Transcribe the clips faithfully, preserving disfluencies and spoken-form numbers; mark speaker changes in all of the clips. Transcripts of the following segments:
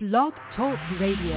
Speaker 1: Blog Talk Radio.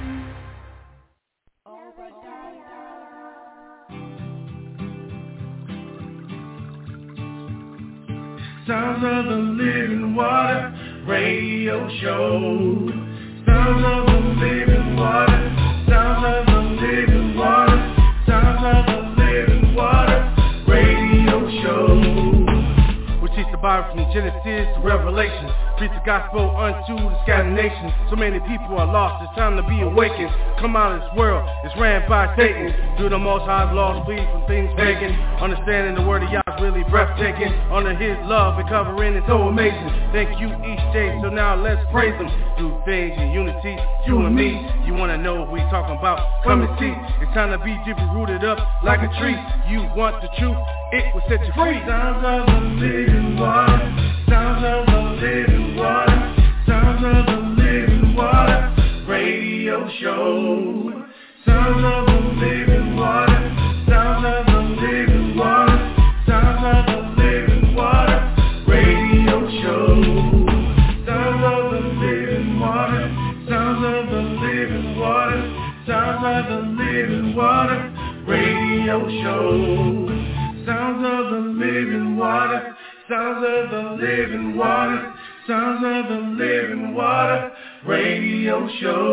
Speaker 2: Sounds of the Living Water Radio Show. Sounds of the Living Water. Sounds of the Living Water. Sounds of the Living Water Radio Show. We teach the Bible from Genesis to Revelation. Preach the gospel unto the scattered nations. So many people are lost, it's time to be awakened. Come out of this world, it's ran by Satan. Through the Most High's laws, flee from things pagan. Understanding the word of Yah is really breathtaking. Under His love and covering, it's so amazing. Thank you each day, so now let's praise Him. Do things in unity, you and me. You wanna know what we talking about? Come and see. It's time to be deeply rooted up like a tree. You want the truth, it will set you free. Sounds of the living water. Sounds of the living water. Sounds of the living water radio show. Sounds of the living water. Sounds of the living water. Sounds of the living water radio show. Sounds of the living water. Sounds of the living water. Sounds of the living water radio show. Sounds of the living water. Sounds of the living water. Sounds of the living water radio show.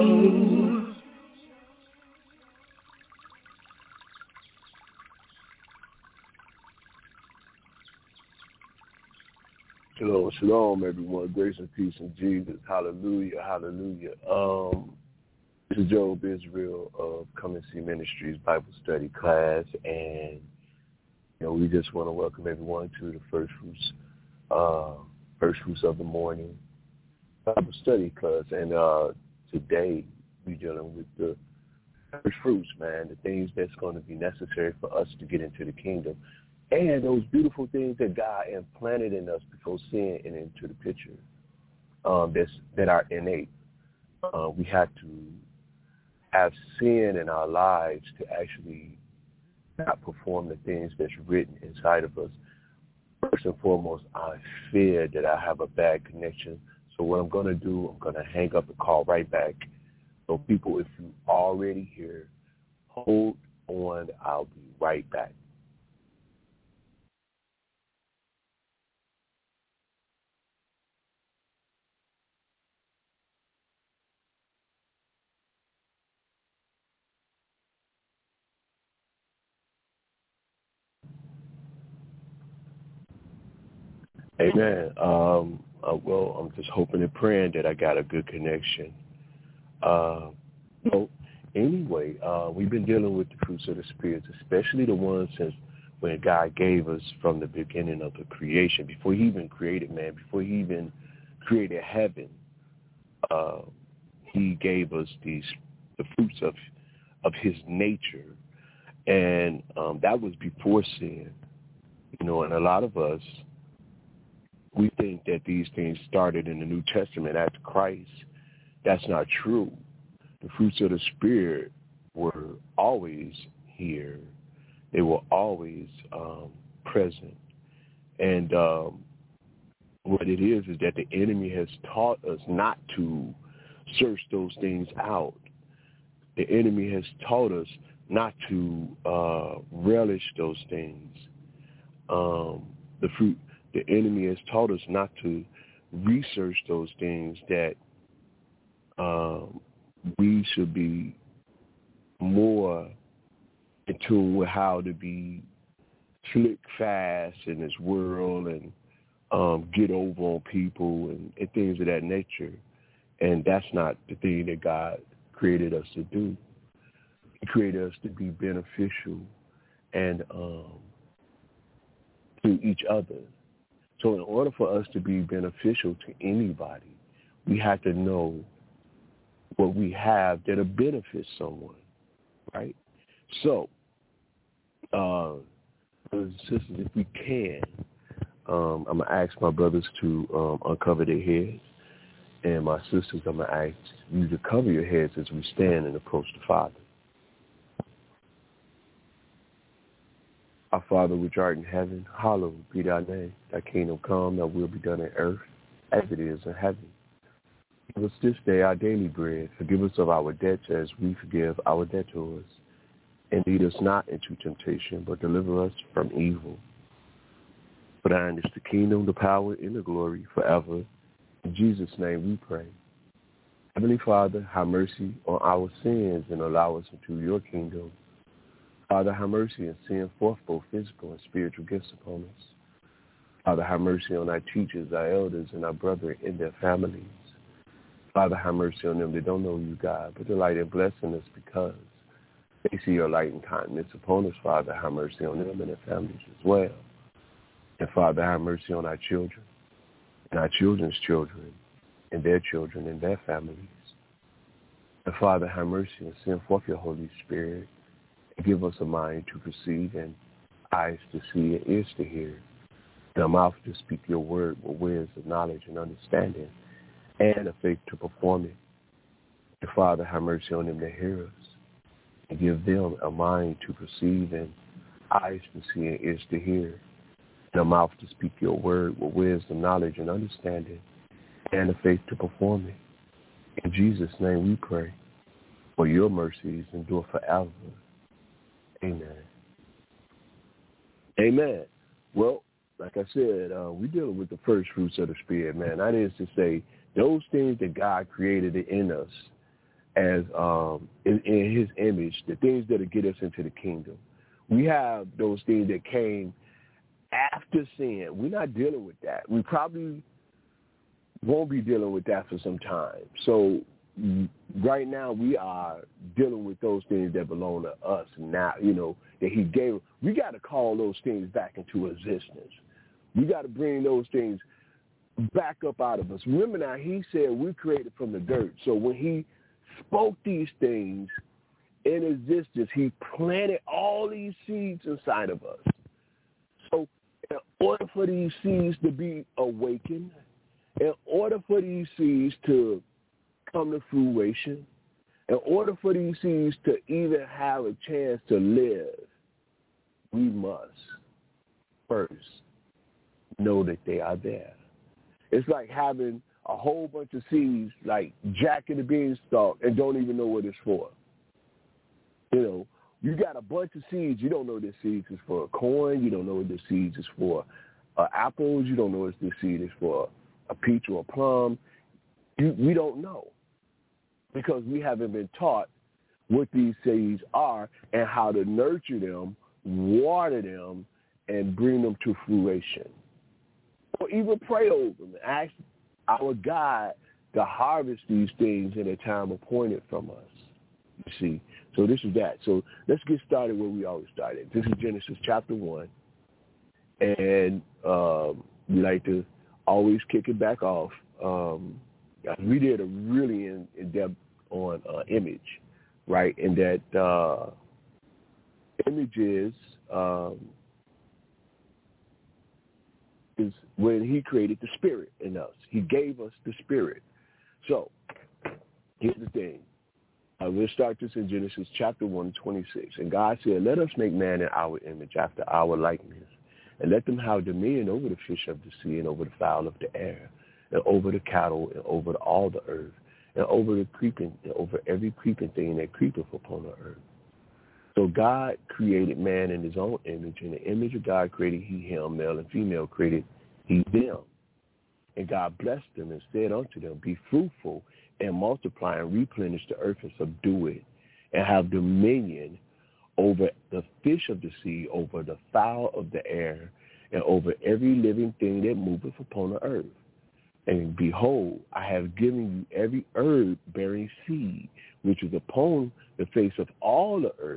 Speaker 3: Shalom, shalom, everyone. Grace and peace in Jesus. Hallelujah, hallelujah. Um, this is Job Israel of Come and See Ministries Bible Study class, and you know we just want to welcome everyone to the First Fruits, uh, First Fruits of the Morning Bible Study class. And uh, today we're dealing with the first fruits, man, the things that's going to be necessary for us to get into the kingdom. And those beautiful things that God implanted in us before sin and into the picture, um, that's, that are innate. Uh, we have to have sin in our lives to actually not perform the things that's written inside of us. First and foremost, I fear that I have a bad connection. So what I'm going to do, I'm going to hang up and call right back. So people, if you already here, hold on. I'll be right back. Amen. Um, uh, well, I'm just hoping and praying that I got a good connection. Uh, so anyway, uh, we've been dealing with the fruits of the Spirit, especially the ones since when God gave us from the beginning of the creation, before He even created man, before He even created heaven. Uh, he gave us these the fruits of of His nature, and um, that was before sin. You know, and a lot of us, we think that these things started in the New Testament after Christ. That's not true. The fruits of the Spirit were always here. They were always um, present. And um, what it is is that the enemy has taught us not to search those things out. The enemy has taught us not to uh, relish those things. Um, the fruit. The enemy has taught us not to research those things that um, we should be more in tune with how to be slick fast in this world and um, get over on people and, and things of that nature. And that's not the thing that God created us to do. He created us to be beneficial and um, to each other. So in order for us to be beneficial to anybody, we have to know what we have that'll benefit someone, right? So, uh, brothers and sisters, if we can, um, I'm going to ask my brothers to um, uncover their heads, and my sisters, I'm going to ask you to cover your heads as we stand and approach the Father. Our Father which art in heaven, hallowed be thy name. Thy kingdom come, thy will be done on earth as it is in heaven. Give us this day our daily bread. Forgive us of our debts as we forgive our debtors. And lead us not into temptation, but deliver us from evil. For thine is the kingdom, the power, and the glory forever. In Jesus' name we pray. Heavenly Father, have mercy on our sins and allow us into your kingdom. Father, have mercy and send forth both physical and spiritual gifts upon us. Father, have mercy on our teachers, our elders, and our brethren and their families. Father, have mercy on them that don't know you, God, but delight in blessing us because they see your light and kindness upon us. Father, have mercy on them and their families as well. And Father, have mercy on our children and our children's children and their children and their families. And Father, have mercy and send forth your Holy Spirit and give us a mind to perceive and eyes to see and ears to hear and a mouth to speak your word with words of knowledge and understanding and a faith to perform it. And Father, have mercy on them that hear us and give them a mind to perceive and eyes to see and ears to hear and a mouth to speak your word with wisdom, knowledge, and understanding, and a faith to perform it. In Jesus' name we pray, for your mercies endure forever. Amen. Amen. Well, like I said, uh, we're dealing with the first fruits of the Spirit, man. That is to say, those things that God created in us as um, in, in his image, the things that will get us into the kingdom. We have those things that came after sin. We're not dealing with that. We probably won't be dealing with that for some time. So right now we are dealing with those things that belong to us now, you know, that he gave. We got to call those things back into existence. We got to bring those things back up out of us. Remember now, he said we're created from the dirt. So when he spoke these things in existence, he planted all these seeds inside of us. So in order for these seeds to be awakened, in order for these seeds to come to fruition, in order for these seeds to even have a chance to live, we must first know that they are there. It's like having a whole bunch of seeds, like Jack and the Beanstalk, and don't even know what it's for. You know, you got a bunch of seeds. You don't know this seed is for corn. You don't know what this seed is for uh, apples. You don't know what this seed is for a peach or a plum. You, we don't know because we haven't been taught what these seeds are and how to nurture them, water them, and bring them to fruition. Or even pray over them and ask our God to harvest these things in a time appointed from us. You see, so this is that. So let's get started where we always started. This is Genesis chapter one, and um, we like to always kick it back off. Um, we did a really in, in depth on uh, image, right? And that uh, image is um, is when he created the spirit in us. He gave us the spirit. So here's the thing. Uh, we'll start this in Genesis chapter one, twenty-six. And God said, let us make man in our image, after our likeness, and let them have dominion over the fish of the sea, and over the fowl of the air, and over the cattle, and over all the earth, and over the creeping, and over every creeping thing that creepeth upon the earth. So God created man in his own image. In the image of God created he him, male and female created he them. And God blessed them and said unto them, be fruitful and multiply and replenish the earth and subdue it, and have dominion over the fish of the sea, over the fowl of the air, and over every living thing that moveth upon the earth. And behold, I have given you every herb bearing seed, which is upon the face of all the earth,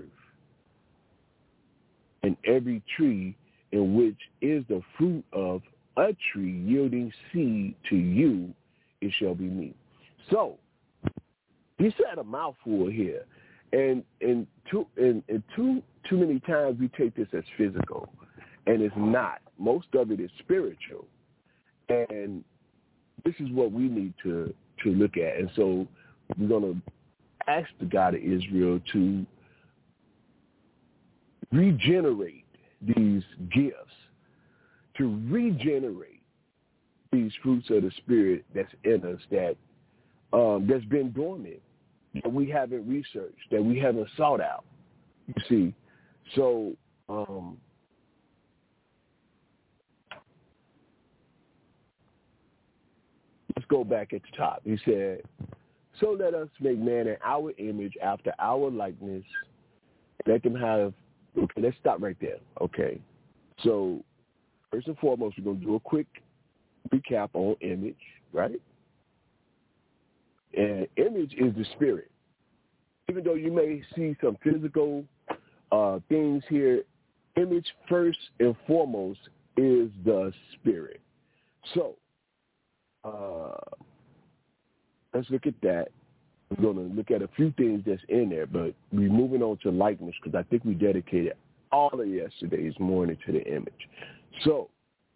Speaker 3: and every tree in which is the fruit of a tree yielding seed to you, it shall be meat. So he said a mouthful here, and and too and, and too too many times we take this as physical, and it's not. Most of it is spiritual, and this is what we need to to look at. And so we're gonna ask the God of Israel to regenerate these gifts, to regenerate these fruits of the Spirit that's in us that um, that's been dormant, that we haven't researched, that we haven't sought out. You see, so um, let's go back at the top. He said, so let us make man in our image after our likeness. Let them have, okay, let's stop right there. Okay. So first and foremost, we're going to do a quick recap on image, right? And image is the spirit. Even though you may see some physical uh, things here, image first and foremost is the spirit. So uh, let's look at that. We're going to look at a few things that's in there, but we're moving on to likeness because I think we dedicated all of yesterday's morning to the image. So,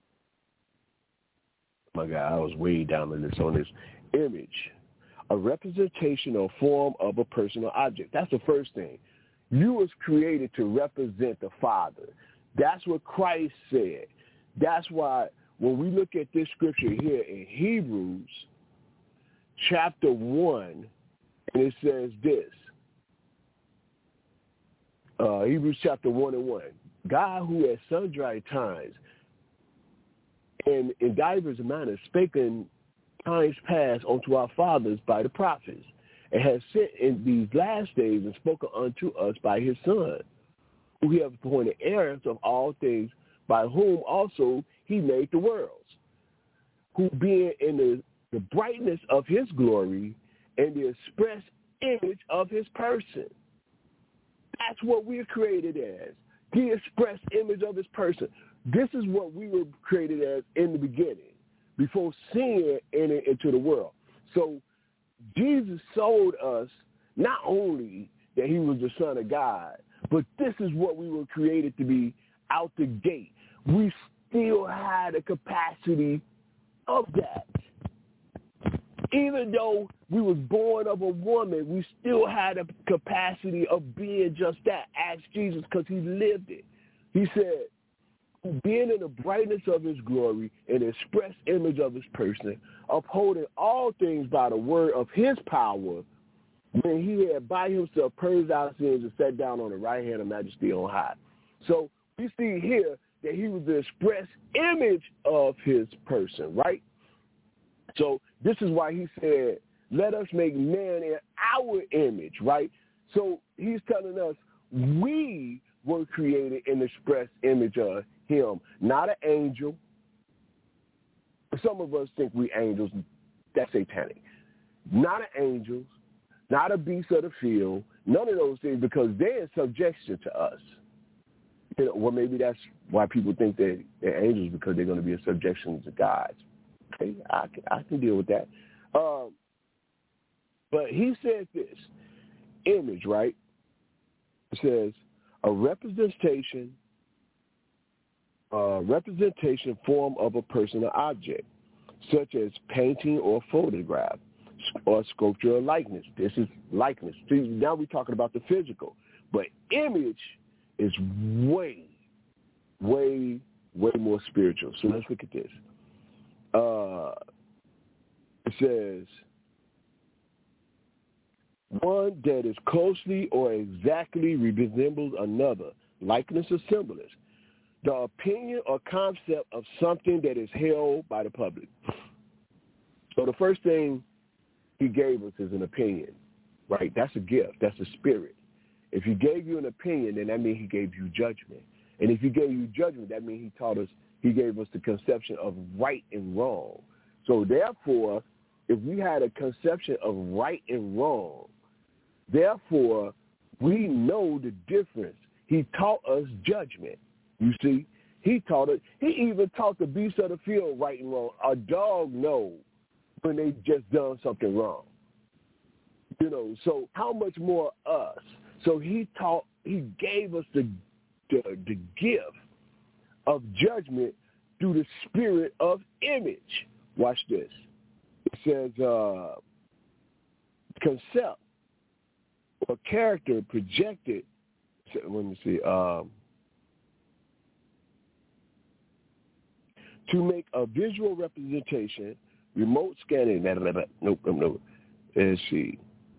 Speaker 3: my God, I was way down on this on this image. A representation or form of a person or object. That's the first thing. You was created to represent the Father. That's what Christ said. That's why when we look at this scripture here in Hebrews chapter one, and it says this, uh, Hebrews chapter one and one, God who at sundry times and in divers manners spake in times past unto our fathers by the prophets, and has sent in these last days and spoken unto us by his Son, who he hath appointed heirs of all things, by whom also he made the worlds, who being in the, the brightness of his glory and the express image of his person. That's what we're created as, the express image of his person. This is what we were created as in the beginning, before sin entered into the world. So Jesus showed us not only that he was the Son of God, but this is what we were created to be out the gate. We still had a capacity of that. Even though we was born of a woman, we still had a capacity of being just that. Ask Jesus, because he lived it. He said, being in the brightness of his glory and express image of his person, upholding all things by the word of his power, when he had by himself purged our sins and sat down on the right hand of majesty on high. So we see here that he was the express image of his person, right? So this is why he said, let us make man in our image, right? So he's telling us we were created in the express image of him, not an angel. Some of us think we angels. That's satanic. Not an angels, not a beast of the field, none of those things, because they're in subjection to us. You know, well, maybe that's why people think that they're angels, because they're going to be in subjection to gods. Okay, I can, I can deal with that. Um, but he said this, image, right? It says a representation, uh, representation form of a person or object, such as painting or photograph or sculpture or likeness. This is likeness. See, now we're talking about the physical, but image is way, way, way more spiritual. So let's look at this. Uh, it says, one that is closely or exactly resembles another, likeness or semblance, the opinion or concept of something that is held by the public. So the first thing he gave us is an opinion, right? That's a gift. That's a spirit. If he gave you an opinion, then that means he gave you judgment. And if he gave you judgment, that means he taught us, he gave us the conception of right and wrong. So therefore, if we had a conception of right and wrong, therefore, we know the difference. He taught us judgment. You see, he taught it. He even taught the beasts of the field right and wrong. A dog knows when they just done something wrong. You know, so how much more us? So he taught, he gave us the the, the gift of judgment through the spirit of image. Watch this. It says uh, concept or character projected. Let me see. Um, to make a visual representation, remote scanning. Blah, blah, blah, nope, nope, nope. Let's see.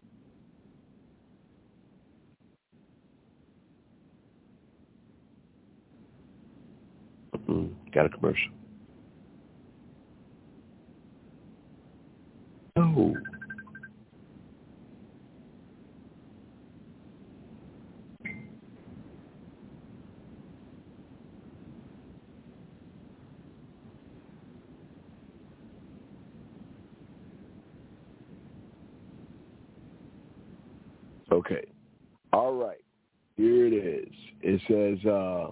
Speaker 3: Mm, got a commercial. Oh. Okay. All right. Here it is. It says, uh,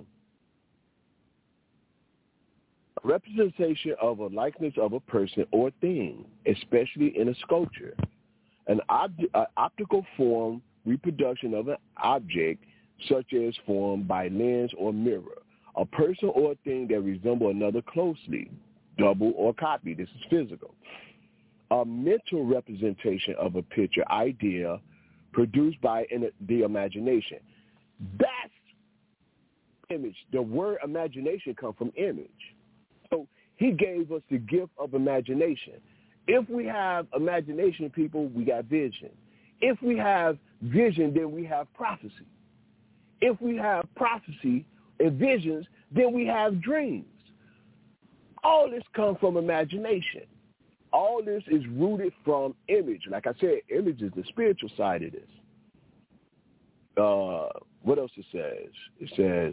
Speaker 3: a representation of a likeness of a person or thing, especially in a sculpture. An ob- uh, optical form reproduction of an object, such as formed by lens or mirror. A person or thing that resemble another closely, double or copy. This is physical. A mental representation of a picture, idea, produced by in the imagination. That's image. The word imagination comes from image. So he gave us the gift of imagination. If we have imagination, people, we got vision. If we have vision, then we have prophecy. If we have prophecy and visions, then we have dreams. All this comes from imagination. All this is rooted from image. Like I said, image is the spiritual side of this. Uh, what else it says? It says,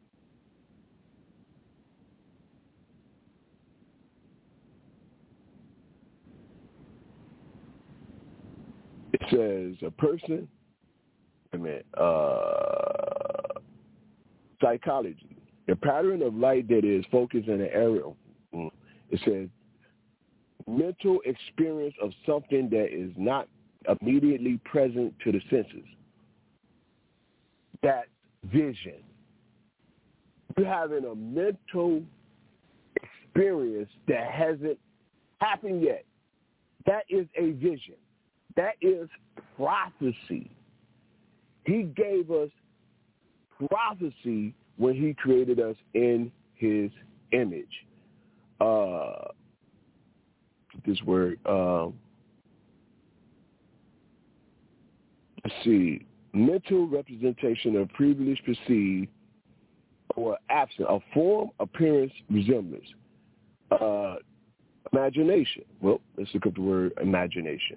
Speaker 3: it says a person, I mean, uh, psychology, the pattern of light that is focused in an area. It says mental experience of something that is not immediately present to the senses. That's vision. You're having a mental experience that hasn't happened yet. That is a vision. That is prophecy. He gave us prophecy when he created us in his image. Uh, this word, um, let's see, mental representation of previously perceived or absent, a form, appearance, resemblance. Uh, imagination. Well, let's look up the word imagination.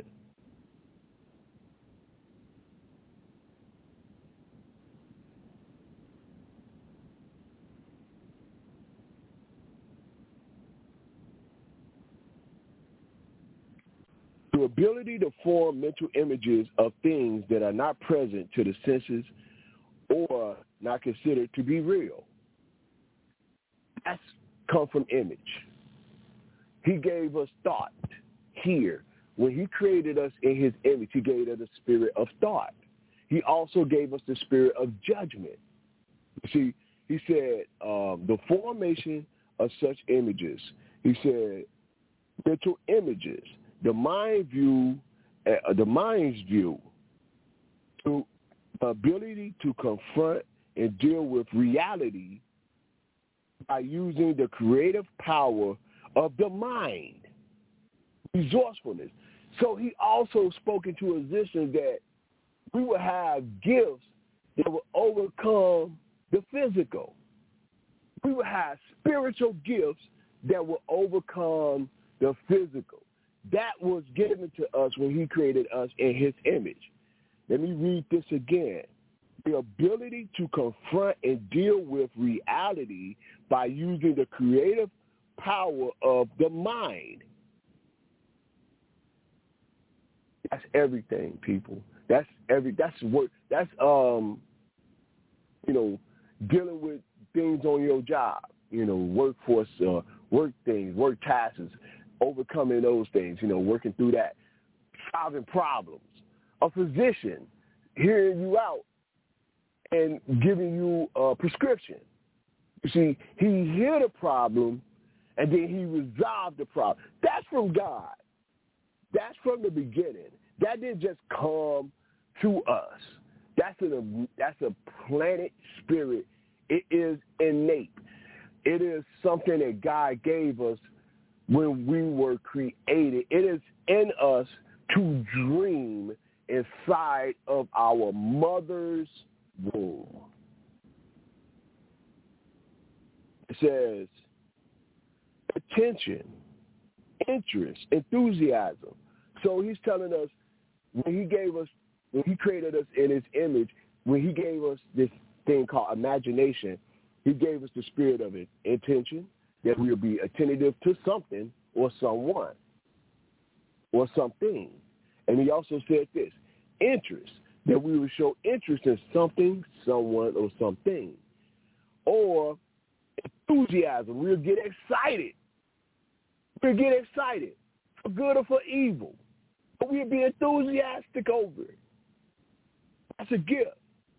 Speaker 3: The ability to form mental images of things that are not present to the senses or not considered to be real. That's come from image. He gave us thought here. When he created us in his image, he gave us the spirit of thought. He also gave us the spirit of judgment. See, he said um, the formation of such images, he said mental images, the mind view, uh, the mind's view, to ability to confront and deal with reality by using the creative power of the mind, resourcefulness. So he also spoke into existence that we will have gifts that will overcome the physical. We will have spiritual gifts that will overcome the physical. That was given to us when he created us in his image. Let me read this again. The ability to confront and deal with reality by using the creative power of the mind. That's everything, people. That's every. That's work. That's um, you know, dealing with things on your job. You know, workforce, uh, work things, work tasks, overcoming those things. You know, working through that, solving problems. A physician hearing you out and giving you a prescription. You see, he heard the problem, and then he resolved the problem. That's from God. That's from the beginning. That didn't just come to us. That's a, that's a planet spirit. It is innate. It is something that God gave us when we were created. It is in us to dream inside of our mother's womb. It says attention, interest, enthusiasm. So he's telling us when he gave us, when he created us in his image, when he gave us this thing called imagination, he gave us the spirit of it, intention, that we will be attentive to something or someone or something. And he also said this, interest, that we will show interest in something, someone, or something. Or enthusiasm, we'll get excited. We'll get excited for good or for evil. But we'll be enthusiastic over it. That's a gift.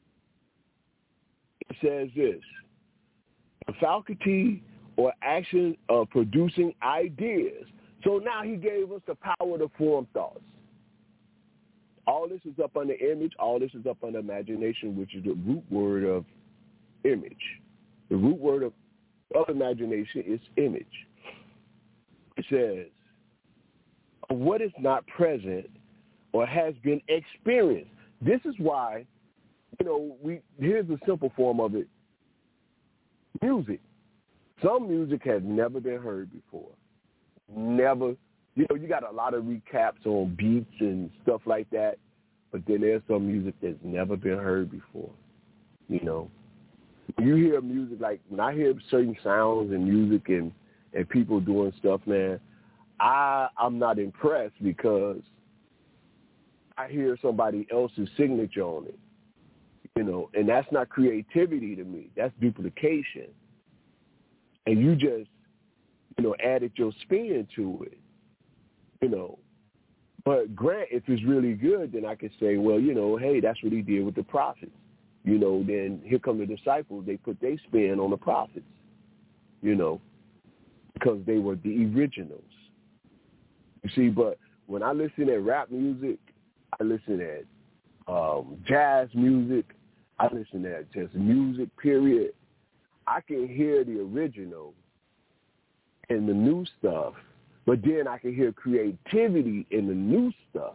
Speaker 3: It says this, the faculty or action of producing ideas. So now he gave us the power to form thoughts. All this is up under image. All this is up under imagination, which is the root word of image. The root word of, of imagination is image. It says, what is not present or has been experienced. This is why, you know, we here's the simple form of it. Music. Some music has never been heard before. Never. You know, you got a lot of recaps on beats and stuff like that, but then there's some music that's never been heard before. You know, when you hear music, like when I hear certain sounds and music and, and people doing stuff, man, I, I'm not impressed because I hear somebody else's signature on it. You know, and that's not creativity to me. That's duplication. And you just, you know, added your spin to it. You know, but Grant, if it's really good, then I could say, well, you know, hey, that's what he did with the prophets. You know, then here come the disciples. They put their spin on the prophets, you know, because they were the originals. You see, but when I listen at rap music, I listen at um, jazz music, I listen at just music, period. I can hear the original and the new stuff, but then I can hear creativity in the new stuff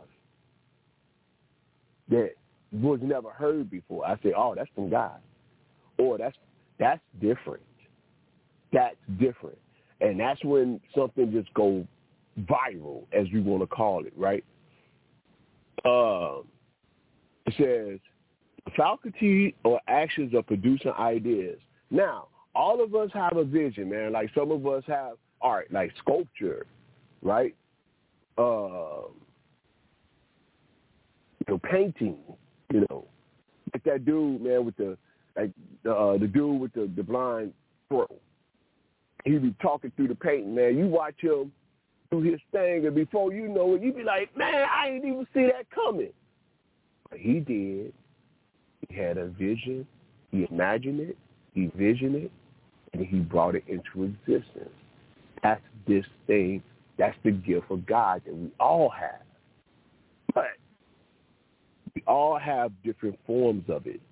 Speaker 3: that was never heard before. I say, oh, that's from God. Or that's that's different. That's different. And that's when something just goes viral, as we want to call it, right? Uh, it says, faculty or actions of producing ideas. Now, all of us have a vision, man. Like some of us have art, like sculpture, right? Uh, you know, painting, you know. Like that dude, man, with the, like uh, the dude with the, the blind throat. He be talking through the painting, man. You watch him do his thing, and before you know it, you be like, man, I didn't even see that coming. But he did. He had a vision. He imagined it. He visioned it, and he brought it into existence. That's this thing. That's the gift of God that we all have. But we all have different forms of it.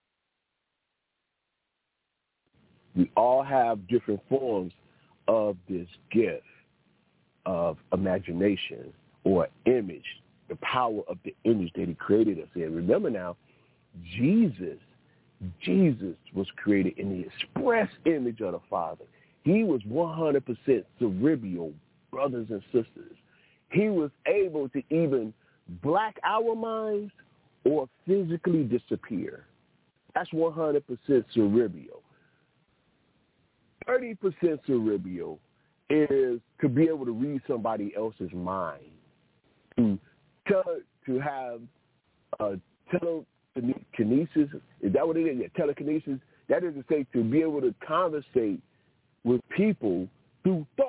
Speaker 3: We all have different forms of this gift of imagination or image, the power of the image that he created us in. Remember now, Jesus, Jesus was created in the express image of the Father. He was one hundred percent cerebral, brothers and sisters. He was able to even black our minds or physically disappear. That's one hundred percent cerebral. thirty percent cerebral is to be able to read somebody else's mind, to tell, to have uh, telekinesis. Is that what it is? Yeah, telekinesis. That is to say, to be able to conversate with people through thoughts.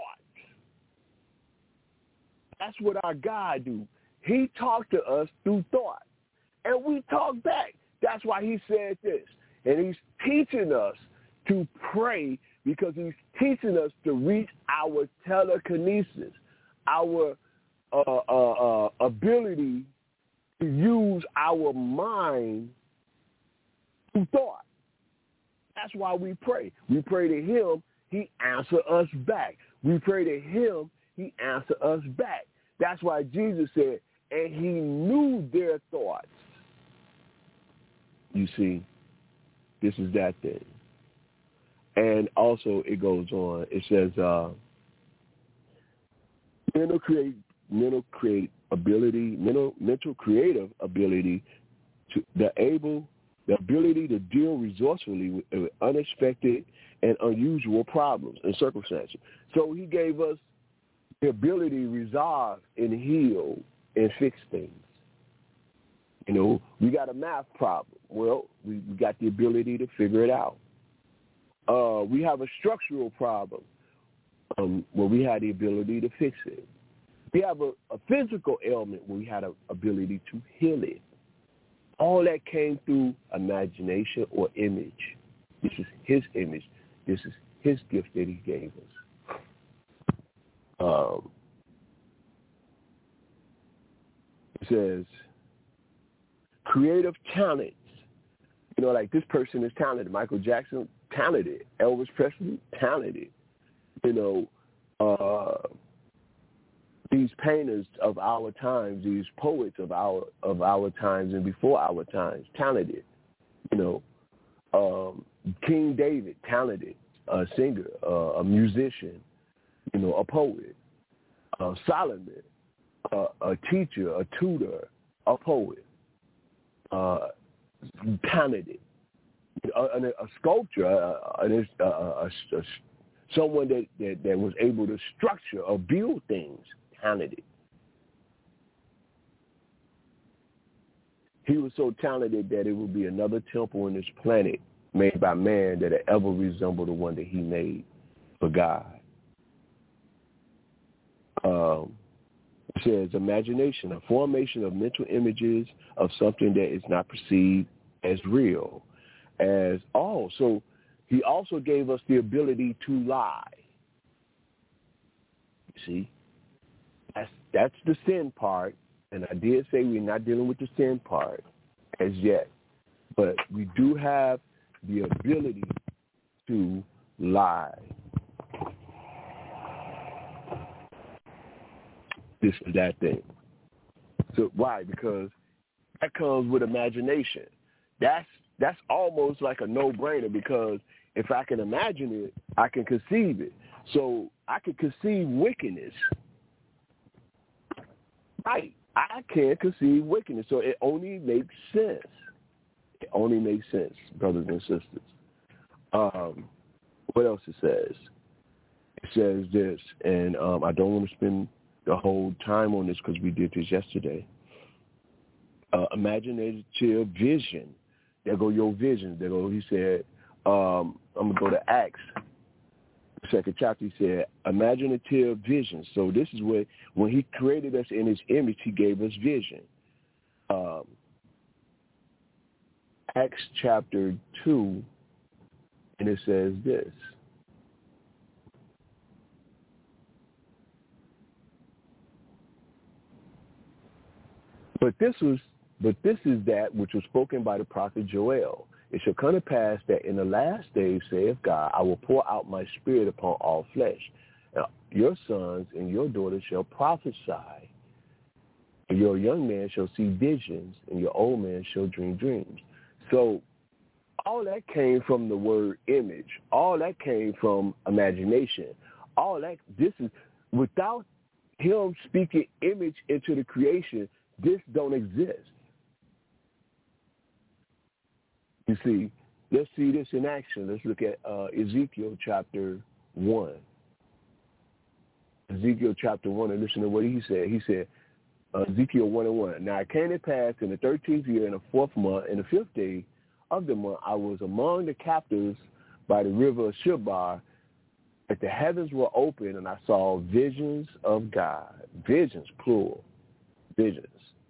Speaker 3: That's what our God do. He talked to us through thought, and we talk back. That's why he said this, and he's teaching us to pray because he's teaching us to reach our telekinesis, our uh, uh, uh, ability to use our mind through thought. That's why we pray. We pray to him, he answers us back. We pray to him, he answers us back. That's why Jesus said, and he knew their thoughts. You see, this is that thing. And also it goes on. It says, uh, mental create, mental create ability, mental, mental creative ability to the able, the ability to deal resourcefully with, with unexpected and unusual problems and circumstances. So he gave us the ability to resolve and heal and fix things. You know, we got a math problem. Well, we, we got the ability to figure it out. Uh, we have a structural problem. Um, where we had the ability to fix it. We have a, a physical ailment where we had an ability to heal it. All that came through imagination or image. This is his image. This is his gift that he gave us. Um, it says, creative talents. You know, like this person is talented. Michael Jackson, talented. Elvis Presley, talented. You know, uh, these painters of our times, these poets of our of our times and before our times, talented. You know, um, King David, talented, a singer, uh, a musician, you know, a poet. Uh, Solomon, uh, a teacher, a tutor, a poet, uh, talented. A, a, a sculptor, a, a, a, a, a someone that, that, that was able to structure or build things, talented. He was so talented that it would be another temple on this planet made by man that would ever resemble the one that he made for God. Um, it says imagination, a formation of mental images of something that is not perceived as real. As oh, so he also gave us the ability to lie. You see, that's that's the sin part, and I did say we're not dealing with the sin part as yet, but we do have the ability to lie. This is that thing. So why? Because that comes with imagination. That's that's almost like a no-brainer, because if I can imagine it, I can conceive it. So I can conceive wickedness. Right. I can conceive wickedness. So it only makes sense. It only makes sense, brothers and sisters. Um, what else it says? It says this, and um, I don't want to spend the whole time on this because we did this yesterday. Uh, imaginative vision. There go your vision. There go, he said, um, I'm going to go to Acts, second chapter. He said, imaginative vision. So this is where, when he created us in his image, he gave us vision. Um, Acts chapter two, and it says this. But this was, but this is that which was spoken by the prophet Joel. It shall come to pass that in the last days, saith God, I will pour out my spirit upon all flesh. Now, your sons and your daughters shall prophesy. And your young man shall see visions, and your old man shall dream dreams. So all that came from the word image. All that came from imagination. All that, this is, without him speaking image into the creation, this don't exist. You see, let's see this in action. Let's look at uh, Ezekiel chapter one. Ezekiel chapter one, and listen to what he said. He said, uh, Ezekiel one and one. Now it came to pass in the thirteenth year, in the fourth month, in the fifth day of the month, I was among the captives by the river of Shibar, that the heavens were open, and I saw visions of God. Visions, plural. Visions.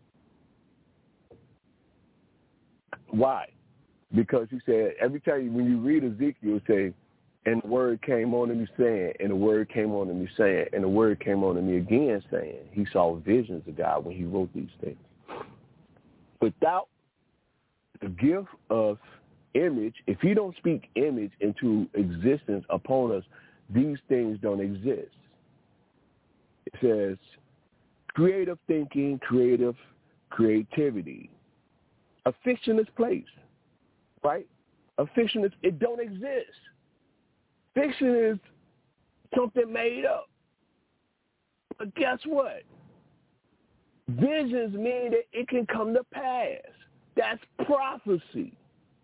Speaker 3: Why? Because he said, every time you, when you read Ezekiel, say, and the word came on to me saying, and the word came on to me saying, and the word came on to me again saying, he saw visions of God when he wrote these things. Without the gift of image, if he don't speak image into existence upon us, these things don't exist. It says, creative thinking, creative creativity. A fictionless place, right? A fictionless, it don't exist. Fiction is something made up. But guess what? Visions mean that it can come to pass. That's prophecy.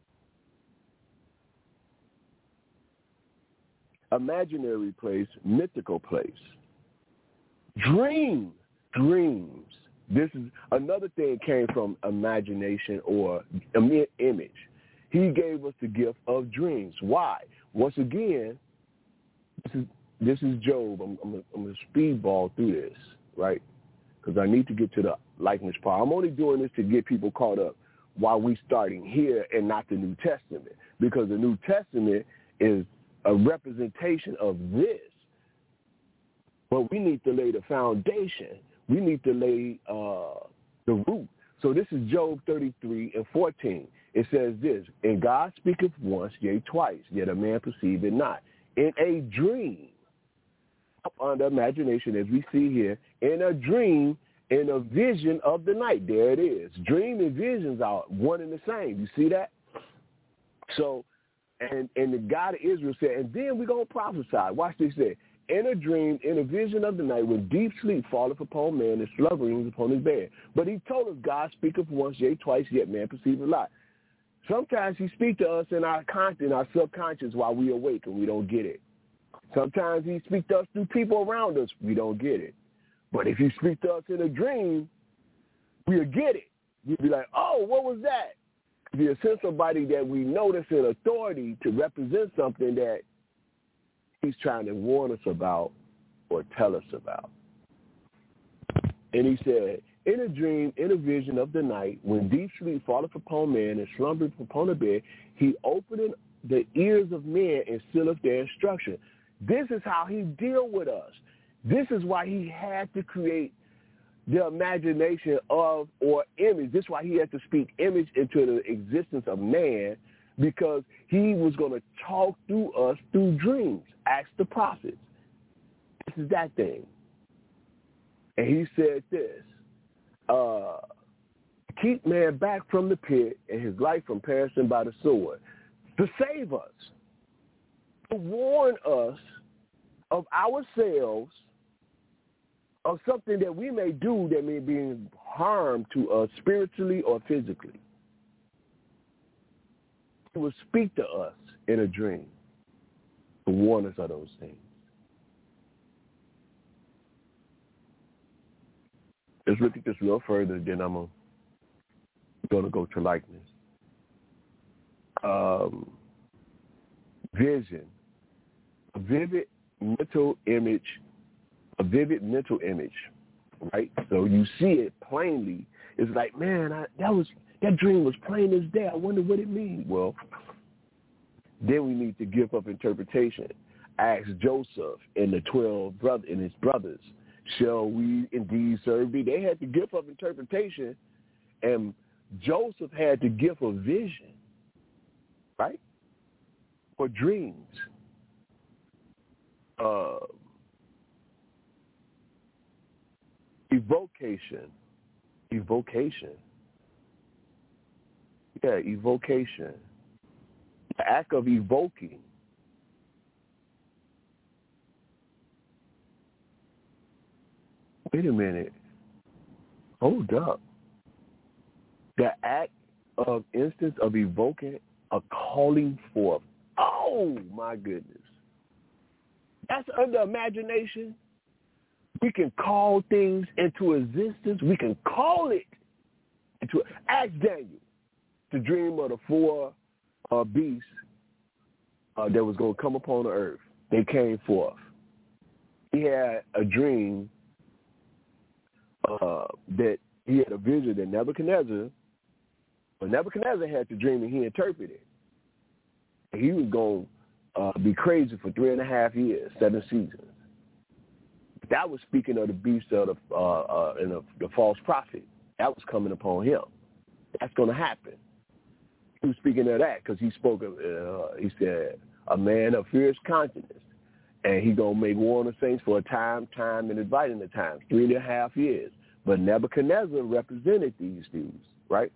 Speaker 3: Imaginary place, mythical place. Dream, dreams. This is another thing came from imagination or image. He gave us the gift of dreams. Why? Once again, this is this is Job. I'm, I'm, I'm going to speedball through this, right? Because I need to get to the likeness part. I'm only doing this to get people caught up while we starting here and not the New Testament, because the New Testament is a representation of this. But we need to lay the foundation. We need to lay uh, the root. So this is Job thirty-three and fourteen. It says this, and God speaketh once, yea, twice, yet a man perceive it not. In a dream, up under imagination, as we see here, in a dream, in a vision of the night. There it is. Dream and visions are one and the same. You see that? So, and, and the God of Israel said, and then we're going to prophesy. Watch this here. In a dream, in a vision of the night, when deep sleep falleth upon man and slumberings upon his bed. But he told us, God speaketh once, yea, twice, yet man perceiveth not. Sometimes he speaks to us in our conscious, in our subconscious while we awake and we don't get it. Sometimes he speaks to us through people around us. We don't get it. But if he speaks to us in a dream, we'll get it. We'll be like, oh, what was that? We'll send somebody that we know that's in authority to represent something that he's trying to warn us about or tell us about. And he said, in a dream, in a vision of the night, when deep sleep falleth upon man and slumbereth upon the bed, he openeth the ears of men and sealeth their instruction. This is how he deal with us. This is why he had to create the imagination of or image. This is why he had to speak image into the existence of man, because he was going to talk through us through dreams. Ask the prophets. This is that thing. And he said this, uh, keep man back from the pit and his life from perishing by the sword, to save us, to warn us of ourselves, of something that we may do that may be harm to us spiritually or physically. He will speak to us in a dream to warn us of those things. Let's look at this a little further, then I'm going to go to likeness. Um, vision, a vivid mental image, a vivid mental image, right? So you see it plainly. It's like, man, I, that was that dream was plain as day. I wonder what it means. Well, then we need the gift of interpretation. Ask Joseph and the twelve brother and his brothers, shall we indeed serve thee? They had the gift of interpretation, and Joseph had the gift of vision, right? For dreams. Uh, evocation. Evocation. Yeah, evocation. The act of evoking. Wait a minute. Hold up. The act of instance of evoking a calling forth. Oh, my goodness. That's under imagination. We can call things into existence. We can call it into. Ask Daniel to dream of the four uh, beasts uh, that was going to come upon the earth. They came forth. He had a dream uh, that he had a vision that Nebuchadnezzar, but Nebuchadnezzar had the dream and he interpreted. And he was going to uh, be crazy for three and a half years, seven seasons. That was speaking of the beast of the, uh, uh, and the, the false prophet. That was coming upon him. That's going to happen. He was speaking of that because he spoke of, uh, he said, a man of fierce conscience. And he going to make war on the saints for a time, time, and inviting the time, three and a half years. But Nebuchadnezzar represented these dudes, right?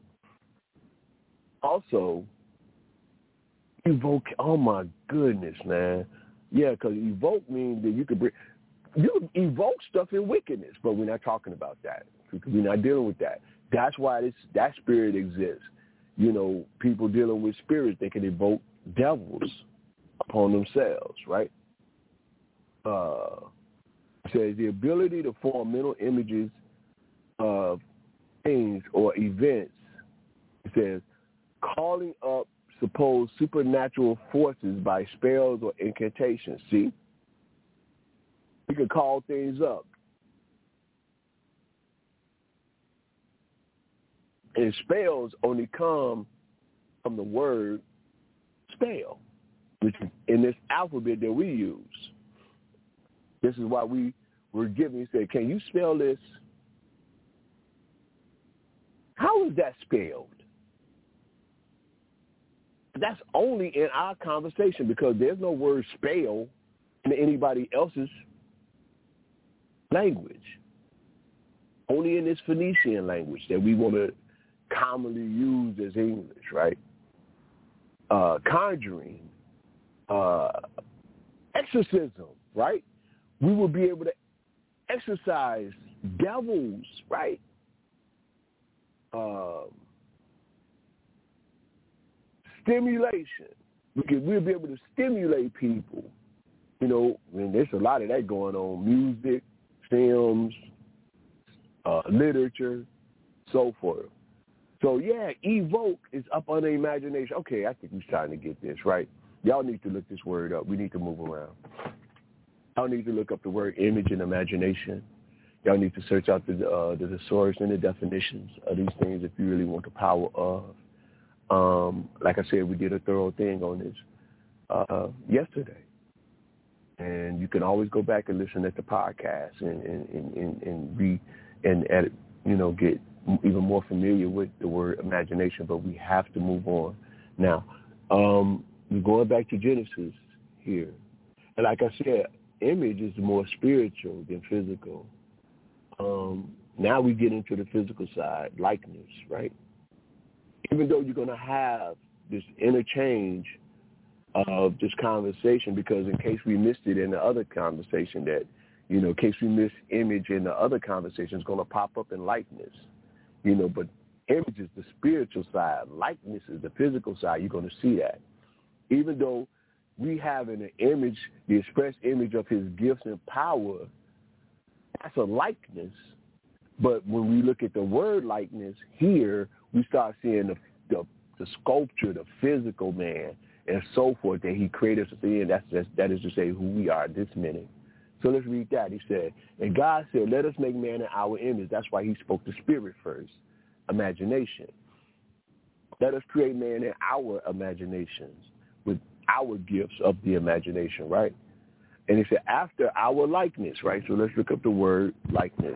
Speaker 3: Also, evoke, oh my goodness, man. Yeah, because evoke means that you could bring, you evoke stuff in wickedness, but we're not talking about that. We're not dealing with that. That's why this that spirit exists. You know, people dealing with spirits, they can evoke devils upon themselves, right? Uh, it says the ability to form mental images of things or events. It says calling up supposed supernatural forces by spells or incantations. See? You can call things up. And spells only come from the word spell, which is in this alphabet that we use. This is why we were given, he said, can you spell this? How is that spelled? That's only in our conversation because there's no word spell in anybody else's language. Only in this Phoenician language that we want to commonly use as English, right? Uh, conjuring, uh, exorcism, right? We will be able to exorcise devils, right? Um, stimulation. We can, we'll be able to stimulate people. You know, I mean, there's a lot of that going on. Music, films, uh, literature, so forth. So, yeah, evoke is up on the imagination. Okay, I think we're starting to get this, right? Y'all need to look this word up. We need to move around. Y'all need to look up the word image and imagination. Y'all need to search out the, uh, the thesaurus and the definitions of these things if you really want the power of. Um, like I said, we did a thorough thing on this uh, yesterday. And you can always go back and listen at the podcast and, and, and, and, and be and, and, you know, get even more familiar with the word imagination, but we have to move on. Now, um, we're going back to Genesis here. And like I said, image is more spiritual than physical. Um, now we get into the physical side, likeness, right? Even though you're going to have this interchange of this conversation, because in case we missed it in the other conversation that, you know, in case we missed image in the other conversation, it's going to pop up in likeness. You know, but image is the spiritual side. Likeness is the physical side. You're going to see that. Even though we have in an image, the express image of his gifts and power, that's a likeness. But when we look at the word likeness here, we start seeing the, the, the sculpture, the physical man, and so forth that he created us in. That's just, that is to say who we are this minute. So let's read that. He said, and God said, let us make man in our image. That's why he spoke the spirit first, imagination. Let us create man in our imaginations with our gifts of the imagination, right? And he said, after our likeness, right? So let's look up the word likeness.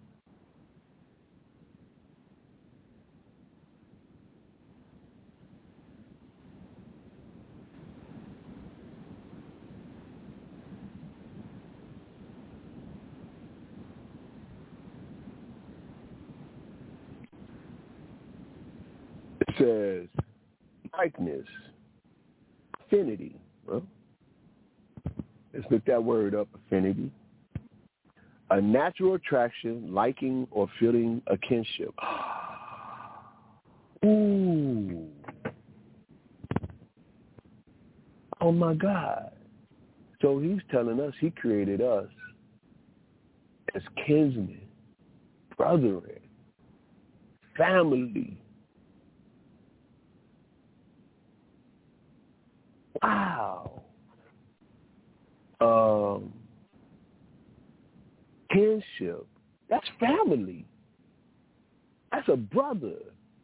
Speaker 3: It says likeness, affinity. Well, let's look that word up, affinity. A natural attraction, liking, or feeling a kinship. Ooh. Oh, my God. So he's telling us he created us as kinsmen, brethren, family. Wow. Um, kinship. That's family. That's a brother.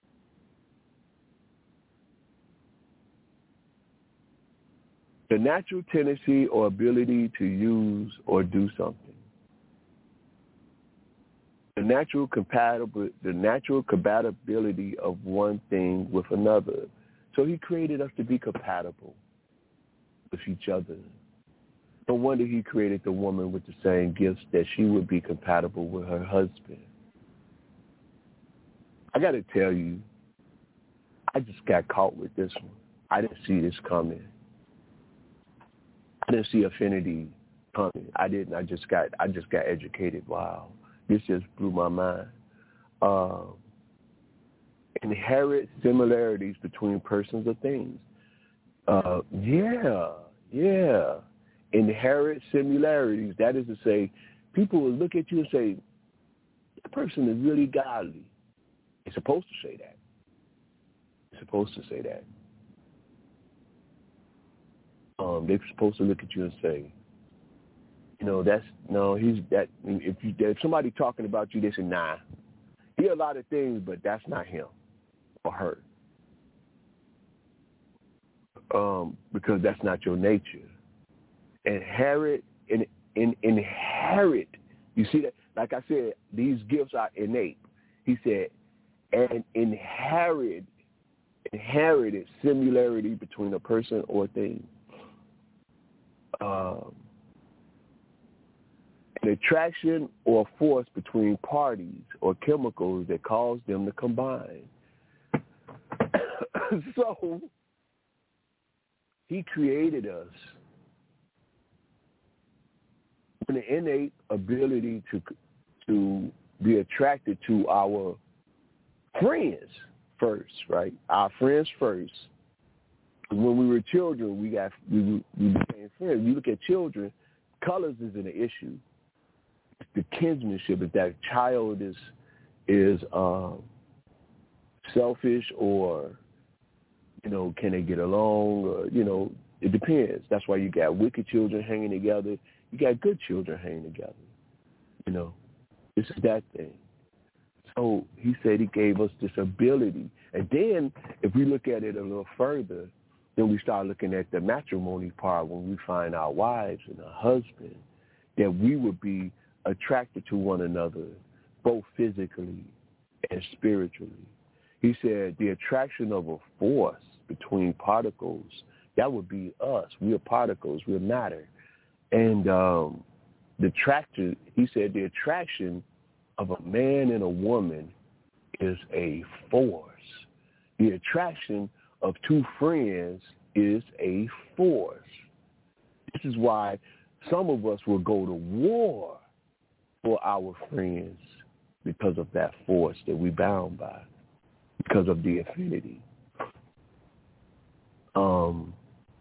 Speaker 3: The natural tendency or ability to use or do something. The natural compatible, the natural compatibility of one thing with another. So he created us to be compatible with each other. No wonder he created the woman with the same gifts that she would be compatible with her husband. I got to tell you, I just got caught with this one. I didn't see this coming. I didn't see affinity coming. I didn't. I just got. I just got educated. Wow, this just blew my mind. Uh, inherent similarities between persons or things. Uh, yeah, yeah. Inherent similarities. That is to say, people will look at you and say, that person is really godly. They're supposed to say that. They're supposed to say that. Um, they're supposed to look at you and say, you know, that's, no, he's that, if you, if somebody talking about you, they say, nah, he a lot of things, but that's not him or her. Um, because that's not your nature. Inherit, in, in, inherit, you see that? Like I said, these gifts are innate. He said, and inherit, inherited similarity between a person or thing. Um, an attraction or force between parties or chemicals that cause them to combine. So, he created us with an innate ability to to be attracted to our friends first, right? Our friends first. When we were children, we got we, we became friends. You look at children, colors isn't an issue. The kinsmanship, if that child is is um, selfish or, you know, can they get along? Or, you know, it depends. That's why you got wicked children hanging together. You got good children hanging together. You know, this is that thing. So he said he gave us this ability. And then if we look at it a little further, then we start looking at the matrimony part when we find our wives and our husband, that we would be attracted to one another, both physically and spiritually. He said the attraction of a force between particles, that would be us. We are particles. We're matter. And um, the attraction, he said the attraction of a man and a woman is a force. The attraction of two friends is a force. This is why some of us will go to war for our friends because of that force that we're bound by, because of the affinity. Um,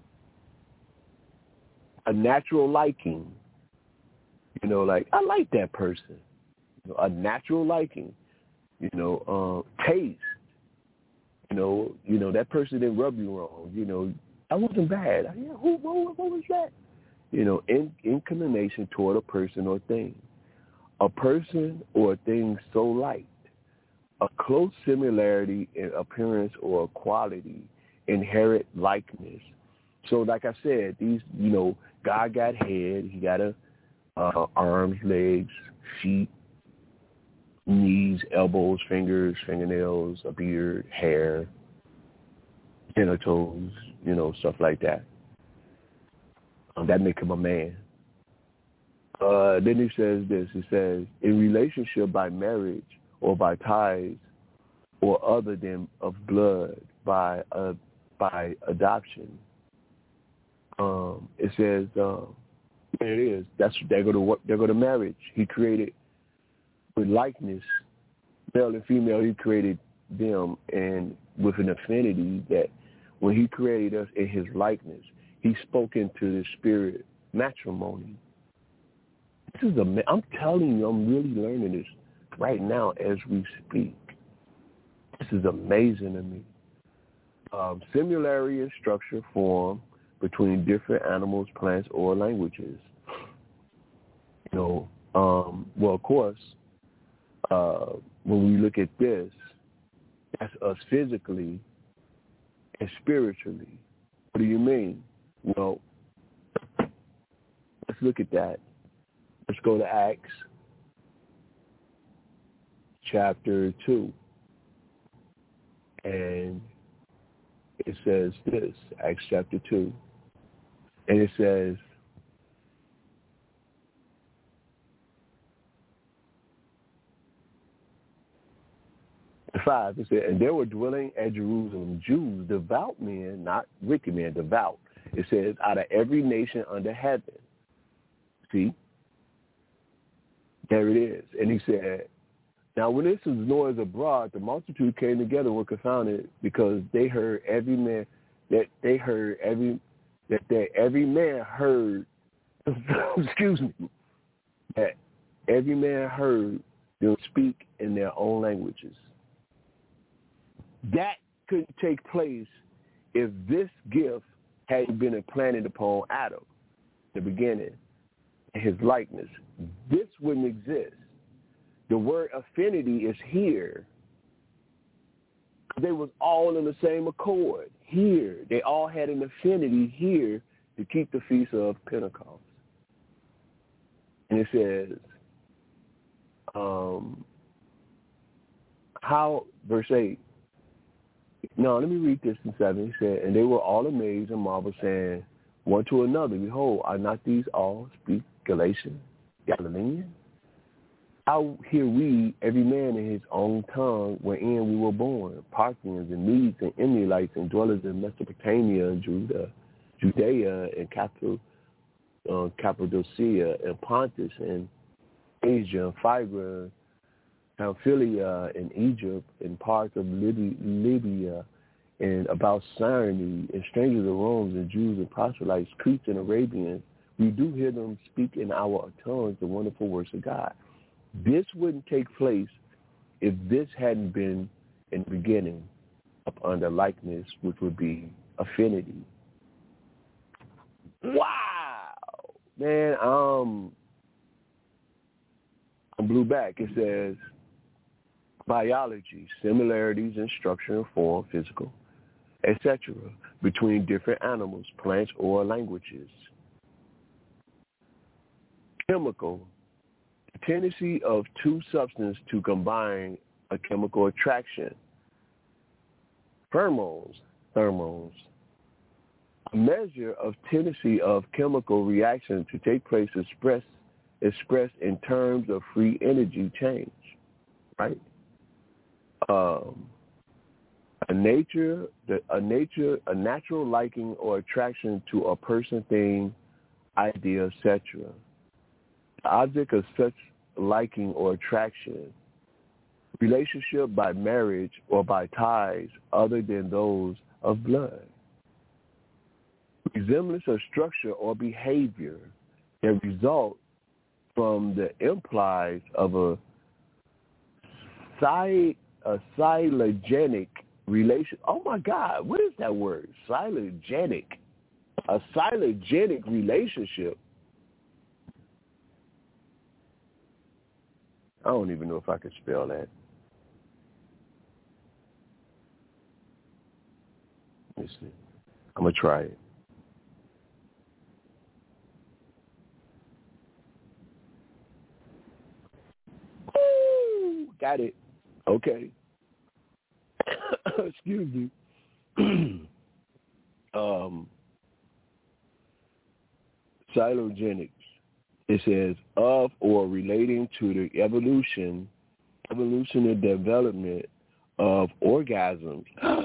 Speaker 3: a natural liking, you know, like, I like that person. You know, a natural liking, you know, uh, taste. You know, you know, that person didn't rub you wrong. You know, I wasn't bad. Yeah, who, what, what was that? You know, in, inclination toward a person or thing. A person or a thing so liked. A close similarity in appearance or quality, inherent likeness. So, like I said, these, you know, God got head. He got a uh, arms, legs, feet, knees, elbows, fingers, fingernails, a beard, hair, genitals, you know, stuff like that. Um, that make him a man. Uh, then he says this. He says, in relationship by marriage or by ties or other than of blood by uh, by adoption. Um, it says, uh, there it is. That's they go to they go to marriage. He created with likeness, male and female. He created them, and with an affinity that when he created us in his likeness, he spoke into the spirit matrimony. This is a. I'm telling you, I'm really learning this right now as we speak. This is amazing to me. Um, similarity in structure, form between different animals, plants, or languages. You know, um, well, of course, uh, when we look at this, that's us physically and spiritually. What do you mean? Well, let's look at that. Let's go to Acts chapter two. And it says this, Acts chapter two. And it says, if five, it said, and there were dwelling at Jerusalem Jews, devout men, not wicked men, devout. It says, out of every nation under heaven. See? There it is. And he said, now when this was noise abroad, the multitude came together and were confounded because they heard every man, that they heard every, that they, every man heard, excuse me, that every man heard them speak in their own languages. That couldn't take place if this gift hadn't been implanted upon Adam in the beginning, his likeness. This wouldn't exist. The word affinity is here. They was all in the same accord here. They all had an affinity here to keep the feast of Pentecost. And it says, um, how, verse eight, no, let me read this in seven. He said, and they were all amazed and marveled, saying one to another, behold, are not these all speak Galatians, Galileans? How hear we, every man in his own tongue, wherein we were born, Parthians and Medes and Emulates and dwellers in Mesopotamia and Judah, Judea and Cappadocia, uh, Cappadocia and Pontus and Asia and Phrygia, Pamphylia and Egypt and parts of Libya, Libya and about Cyrene and strangers of Rome and Jews and proselytes, Cretes and Arabians. We do hear them speak in our tongues the wonderful works of God. This wouldn't take place if this hadn't been in the beginning up under likeness, which would be affinity. Wow, man! Um, I blew back. It says biology, similarities in structure and form, physical, et cetera, between different animals, plants, or languages. Chemical, the tendency of two substances to combine, a chemical attraction. Pheromones, pheromones, a measure of tendency of chemical reaction to take place expressed expressed in terms of free energy change, right? Um, a nature, a nature, a natural liking or attraction to a person, thing, idea, et cetera. The object of such liking or attraction, relationship by marriage or by ties other than those of blood. Resemblance of structure or behavior that result from the implies of a side a silogenic relation. Oh my God, what is that word? Silogenic. A silogenic relationship. I don't even know if I could spell that. Let me see. I'm going to try it. Ooh, got it. Okay. Excuse me. um, Silogenics. It says of or relating to the evolution, evolution and development of orgasms.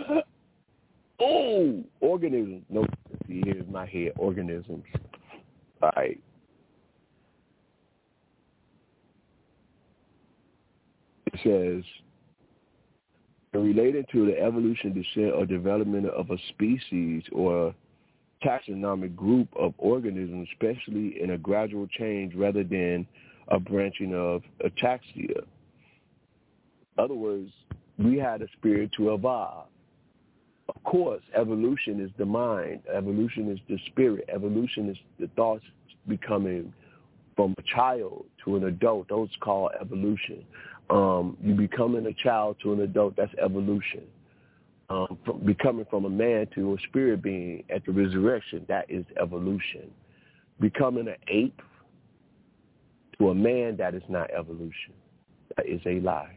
Speaker 3: Oh, organisms. No, see, here's my head. Organisms. All right. It says related to the evolution, descent, or development of a species or taxonomic group of organisms, especially in a gradual change rather than a branching of ataxia. In other words, we had a spirit to evolve. Of course, evolution is the mind. Evolution is the spirit. Evolution is the thoughts becoming from a child to an adult. Those called evolution. Um, you becoming a child to an adult, that's evolution. Um, from becoming from a man to a spirit being at the resurrection, that is evolution. Becoming an ape to a man, that is not evolution. That is a lie.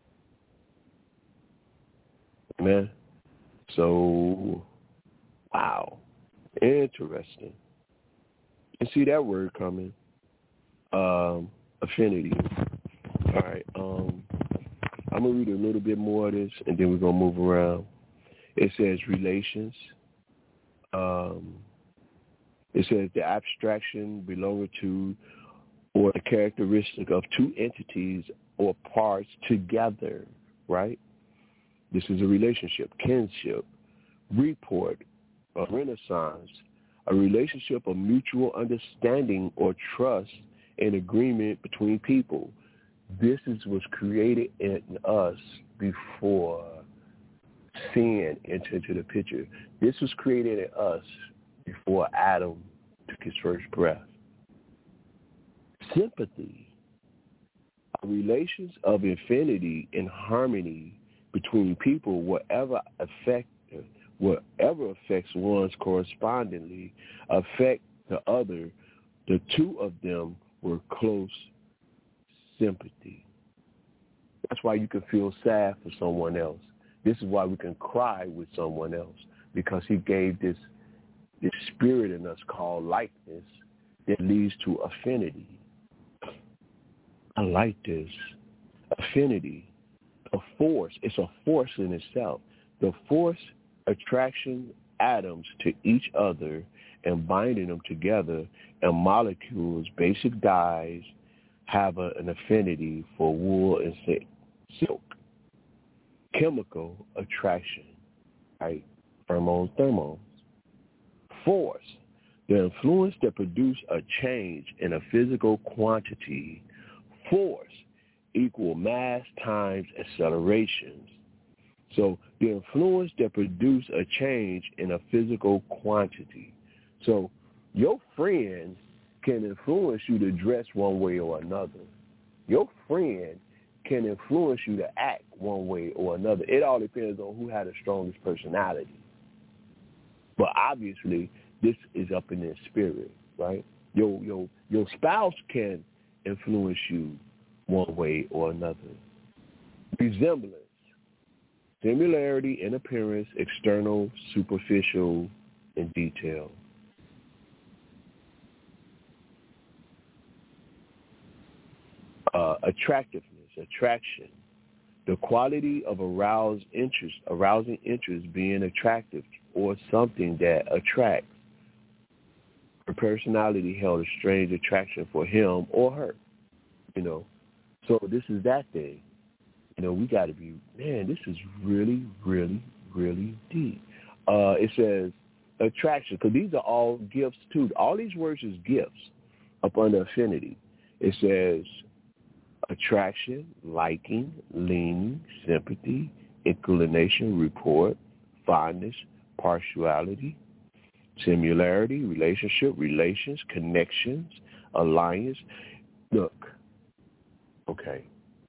Speaker 3: Amen? So, wow, interesting. You see that word coming, um, affinity. All right, um, I'm going to read a little bit more of this, and then we're going to move around. It says relations. Um, it says the abstraction belonging to or the characteristic of two entities or parts together, right? This is a relationship, kinship, report, a renaissance, a relationship of mutual understanding or trust and agreement between people. This is what's created in us before sin entered into the picture. This was created in us before Adam took his first breath. Sympathy, relations of infinity and harmony between people, whatever affect, whatever affects one's correspondingly affect the other. The two of them were close sympathy. That's why you can feel sad for someone else. This is why we can cry with someone else, because he gave this this spirit in us called likeness that leads to affinity. I like this. Affinity, a force. It's a force in itself. The force attraction atoms to each other and binding them together, and molecules, basic dyes, have a, an affinity for wool and silk. Chemical attraction, right? Pheromones, thermones. Force, the influence that produce a change in a physical quantity. Force equal mass times accelerations. So the influence that produce a change in a physical quantity. So your friend can influence you to dress one way or another. Your friend can influence you to act one way or another. It all depends on who had the strongest personality. But obviously, this is up in their spirit, right? Your your your spouse can influence you one way or another. Resemblance, similarity in appearance, external, superficial, and detail. Uh, attractiveness, attraction, the quality of aroused interest, arousing interest, being attractive or something that attracts. Her personality held a strange attraction for him or her, you know. So this is that thing. You know, we got to be, man, this is really, really, really deep. Uh, it says attraction, because these are all gifts too. All these words is gifts up under affinity. It says attraction, liking, leaning, sympathy, inclination, report, fondness, partiality, similarity, relationship, relations, connections, alliance. Look, okay,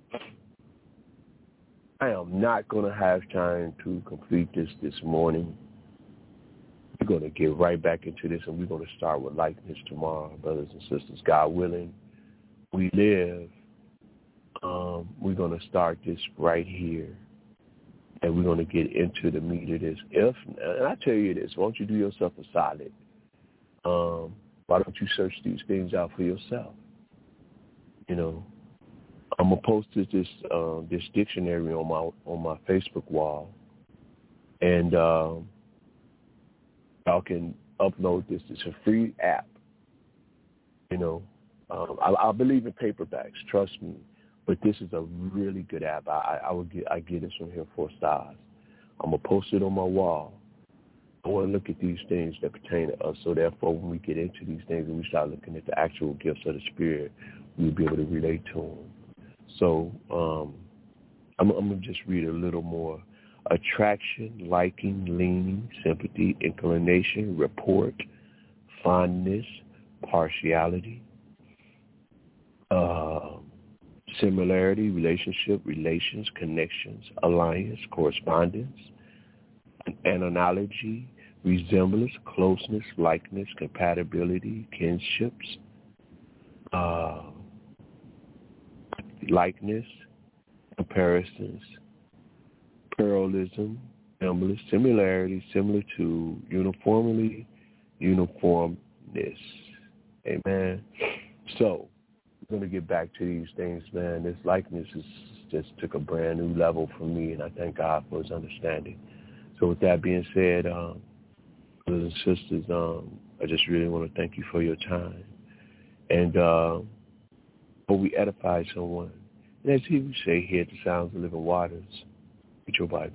Speaker 3: I am not going to have time to complete this this morning. We're going to get right back into this, and we're going to start with likeness tomorrow, brothers and sisters. God willing, we live. Um, we're going to start this right here, and we're going to get into the meat of this. If, and I tell you this, why don't you do yourself a solid? Um, why don't you search these things out for yourself? You know, I'm gonna post this this, uh, this dictionary on my on my Facebook wall, and um, y'all can upload this. It's a free app. You know, um, I, I believe in paperbacks. Trust me. But this is a really good app. I, I would get I get this from here four stars. I'm gonna post it on my wall. I want to look at these things that pertain to us. So therefore, when we get into these things and we start looking at the actual gifts of the Spirit, we'll be able to relate to them. So um, I'm, I'm gonna just read a little more. Attraction, liking, leaning, sympathy, inclination, report, fondness, partiality. Uh, Similarity, relationship, relations, connections, alliance, correspondence, an analogy, resemblance, closeness, likeness, compatibility, kinships, uh, likeness, comparisons, parallelism, similar, similarity, similar to, uniformly, uniformness. Amen. So, going to get back to these things, man. This likeness is just took a brand new level for me, and I thank God for his understanding. So with that being said, um, brothers and sisters, um, I just really want to thank you for your time. And uh, hope we edify someone. And as he would say, hear the sounds of living waters with your Bibles.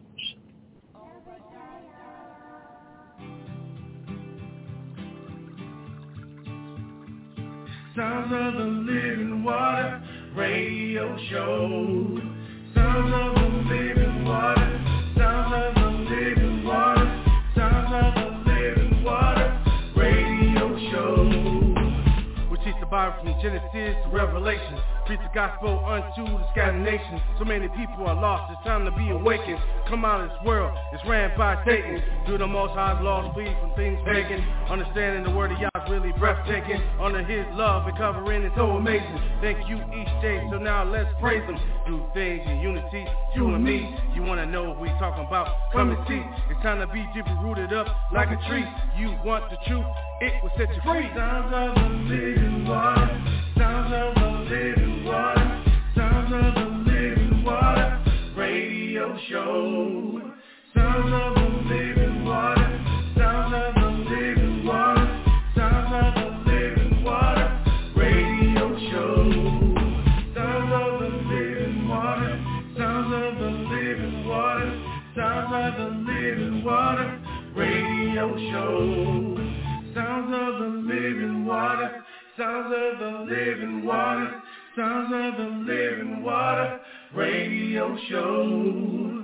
Speaker 2: Sounds of the Living Water Radio Show. Sounds of the Living Water. Sounds of the Living Water. Sounds of the Living Water Radio Show. We teach the Bible from Genesis to Revelation. Preach the gospel unto the scattered nations. So many people are lost, it's time to be awakened. Come out of this world, it's ran by Satan. Do the most high's laws, flee from things pagan. Understanding the word of Yah's really breathtaking. Under his love and covering is so amazing. Thank you each day, so now let's praise him. Do things in unity, you and me. You wanna know what we talking about? Come and see. It's time to be deeply rooted up like a tree. You want the truth, it will set you free. Sounds of the living water. Sounds of the living water. Sounds of the living water radio show. Sounds of the living water. Sounds of the living water. Sounds of the living water radio show. Sounds of the living water. Sounds of the living water. Sounds of the living water radio show. Sounds of the living water. Sounds of the living water. Sounds of the living water radio show.